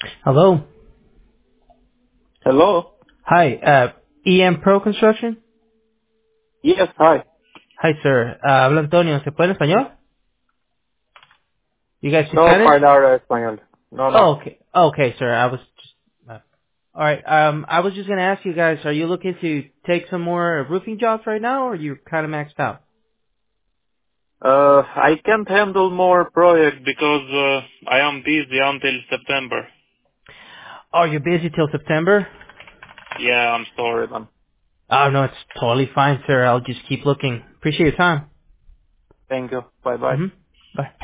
Hello. Hello? Hi, EM Pro Construction. Yes, hi. Hi, sir. Habla Antonio. ¿Se puede en español? You guys speak No, Spanish? para hablar español. No, no. Oh, okay. Okay, sir. I was just, all right. I was just gonna ask you guys, are you looking to take some more roofing jobs right now, or you're kind of maxed out? I can't handle more projects because I am busy until September. Oh, you're busy till September? Yeah, I'm sorry, man. Oh, no, it's totally fine, sir. I'll just keep looking. Appreciate your time. Thank you. Bye bye. Mm-hmm. Bye.